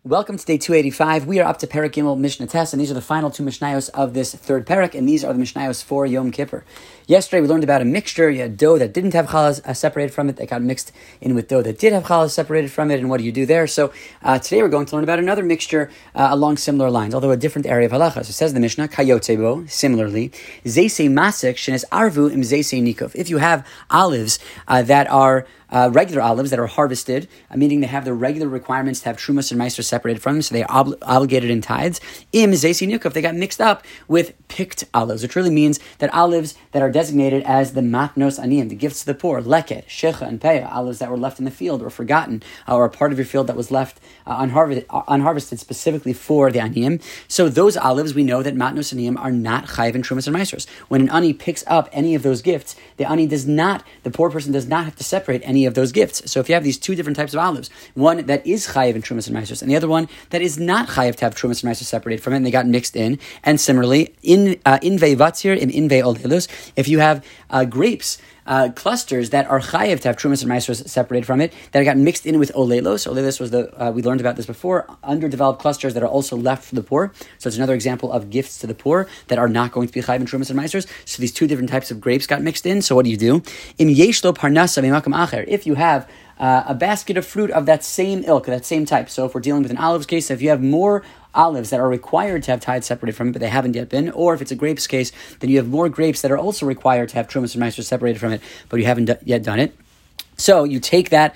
Welcome to day 285. We are up to Perek Gimel Mishnah Tes, and these are the final two Mishnayos of this third Perek, and these are the Mishnayos for Yom Kippur. Yesterday we learned about a mixture. You had dough that didn't have challah separated from it, that got mixed in with dough that did have challah separated from it, and what do you do there? So today we're going to learn about another mixture along similar lines, although a different area of halacha. So it says the Mishnah, Kayotzebo, similarly, Zeisei Masek, Shenes Arvu im Zeisei Nikov. If you have olives that are regular olives that are harvested, meaning they have the regular requirements to have trumas and meiser separated from them, so they are obligated in tithes. Im zeisi nukov, they got mixed up with picked olives, which really means that olives that are designated as the matnos aniyim, the gifts to the poor, leket, shecha, and peah, olives that were left in the field or forgotten, or a part of your field that was left unharvested specifically for the aniyim. So those olives, we know that matnos aniyim are not chayiv in trumas and meisers. When an ani picks up any of those gifts, the poor person does not have to separate any of those gifts. So if you have these two different types of olives, one that is chayiv in trumas and meisers, and the other one that is not chayiv to have trumas and meisers separated from it, and they got mixed in. And similarly, in inve vatzir, in inve olelos, if you have grapes, clusters that are chayiv to have trumas and meisers separated from it, that got mixed in with olelos. Olelos was we learned about this before, underdeveloped clusters that are also left for the poor. So it's another example of gifts to the poor that are not going to be chayiv in trumas and meisers. So these two different types of grapes got mixed in. So what do you do? Im yeshlo parnasa mimakam acher. If you have a basket of fruit of that same ilk, that same type. So if we're dealing with an olives case, if you have more olives that are required to have tithes separated from it, but they haven't yet been, or if it's a grapes case, then you have more grapes that are also required to have trumas and meisers separated from it, but you haven't yet done it. So you take that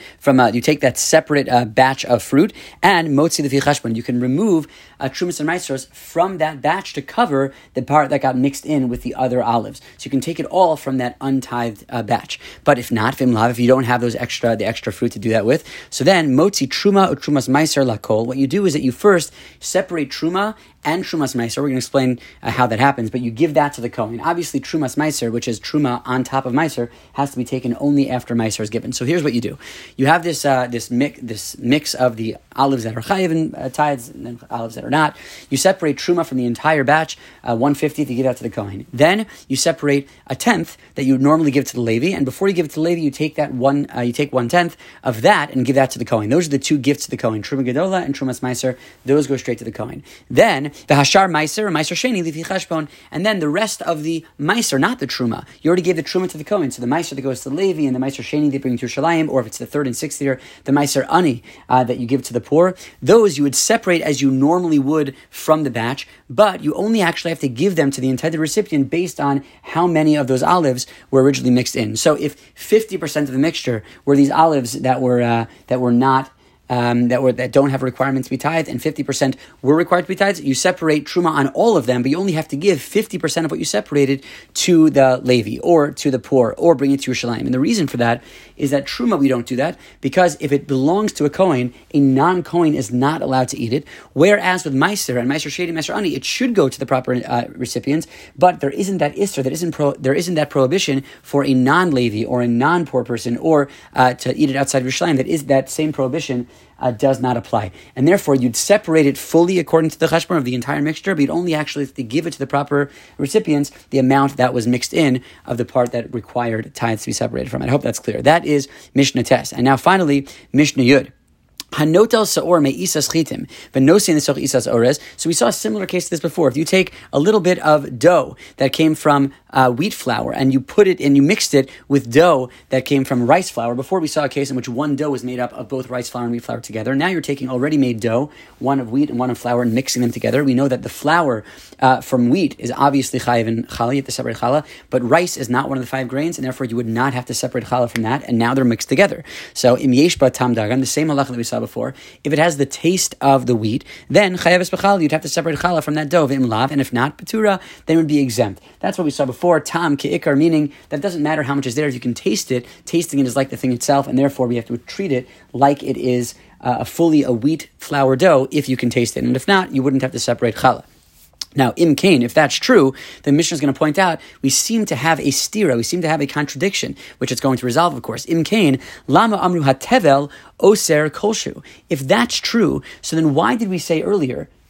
separate batch of fruit and motzi lefi cheshbon. You can remove trumas and meisers from that batch to cover the part that got mixed in with the other olives. So you can take it all from that untithed batch. But if not, if you don't have the extra fruit to do that with, so then motzi truma or trumas meiser lakol. What you do is that you first separate truma and trumas meiser. We're going to explain how that happens, but you give that to the kohen. Obviously, trumas meiser, which is truma on top of meiser, has to be taken only after meiser is given. So here's what you do: you have this mix of the olives that are chayiv in tithes and then olives that are not. You separate truma from the entire batch, 1/50th, you give that to the kohen. Then you separate a tenth that you normally give to the Levi, and before you give it to the Levi, you take that you take 1/10 of that and give that to the kohen. Those are the two gifts to the kohen: truma gedola and trumas meiser. Those go straight to the kohen. Then the hashar meiser, meiser sheni lefi cheshbon, and then the rest of the meiser, not the truma. You already gave the truma to the kohen, so the meiser that goes to the Levi and the meiser sheni they bring to Yerushalayim, or if it's the third and sixth year, the meiser ani that you give to the poor. Those you would separate as you normally would from the batch, but you only actually have to give them to the intended recipient based on how many of those olives were originally mixed in. So if 50% of the mixture were these olives that don't have a requirement to be tithed, and 50% were required to be tithed, you separate truma on all of them, but you only have to give 50% of what you separated to the Levi, or to the poor, or bring it to Yerushalayim. And the reason for that is that truma, we don't do that, because if it belongs to a kohen, a non-kohen is not allowed to eat it, whereas with meiser and meiser sheni, meiser ani, it should go to the proper recipients, but there isn't that isser, there isn't that prohibition for a non-Levi, or a non-poor person, or to eat it outside of Yerushalayim. That same prohibition does not apply. And therefore, you'd separate it fully according to the cheshbon of the entire mixture, but you'd only actually have to give it to the proper recipients the amount that was mixed in of the part that required tithes to be separated from it. I hope that's clear. That is Mishnah Tes. And now finally, Mishnah Yud. Hanotel saor me isas chitim, v'nosin nesoch isas ores. So we saw a similar case to this before. If you take a little bit of dough that came from wheat flour and you put it and you mixed it with dough that came from rice flour. Before we saw a case in which one dough was made up of both rice flour and wheat flour together. Now you're taking already made dough, one of wheat and one of flour, and mixing them together. We know that the flour from wheat is obviously chayiv in challah, you have to separate challah, but rice is not one of the 5 grains, and therefore you would not have to separate challah from that, and now they're mixed together. So im yesh ba tam dagan, the same halacha that we saw before, if it has the taste of the wheat, then chayav es b'challah, you'd have to separate challah from that dough, v'im lav, and if not, patura, then it would be exempt. That's what we saw before, tam ke'ikar, meaning that it doesn't matter how much is there, if you can taste it, tasting it is like the thing itself, and therefore we have to treat it like it is a wheat flour dough if you can taste it, and if not, you wouldn't have to separate challah. Now, im kain, if that's true, the Mishnah is going to point out, we seem to have a stira, we seem to have a contradiction, which it's going to resolve, of course. Im kain, lama amru hatevel oser kolshu. If that's true, so then why did we say earlier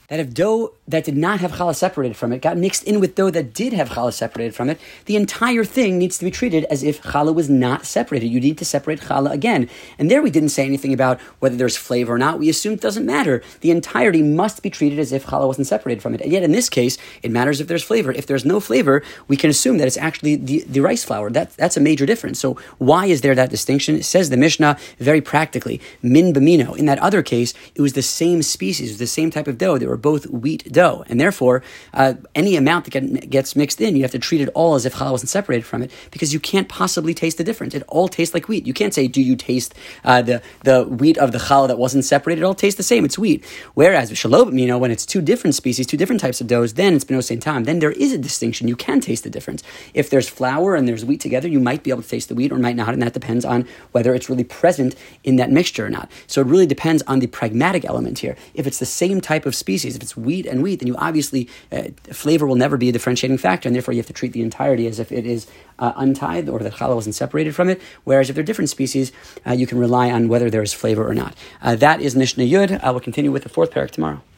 that if dough that did not have challah separated from it got mixed in with dough that did have challah separated from it, the entire thing needs to be treated as if challah was not separated. You need to separate challah again. And there we didn't say anything about whether there's flavor or not. We assumed it doesn't matter. The entirety must be treated as if challah wasn't separated from it. And yet in this case, it matters if there's flavor. If there's no flavor, we can assume that it's actually the rice flour. That's a major difference. So why is there that distinction? It says the Mishnah very practically, min b'mino. In that other case, it was the same species, it was the same type of dough. They were both wheat dough. And therefore, any amount that gets mixed in, you have to treat it all as if challah wasn't separated from it, because you can't possibly taste the difference. It all tastes like wheat. You can't say, do you taste the wheat of the challah that wasn't separated? It all tastes the same. It's wheat. Whereas with shalom, when it's two different species, two different types of doughs, then it's b'no same time. Then there is a distinction. You can taste the difference. If there's flour and there's wheat together, you might be able to taste the wheat or might not, and that depends on whether it's really present in that mixture or not. So it really depends on the pragmatic element here. If it's the same type of species, if it's wheat and wheat, then you obviously, flavor will never be a differentiating factor, and therefore you have to treat the entirety as if it is untied or that challah wasn't separated from it. Whereas if they're different species, you can rely on whether there is flavor or not. That is Mishnah Yud. I will continue with the fourth parak tomorrow.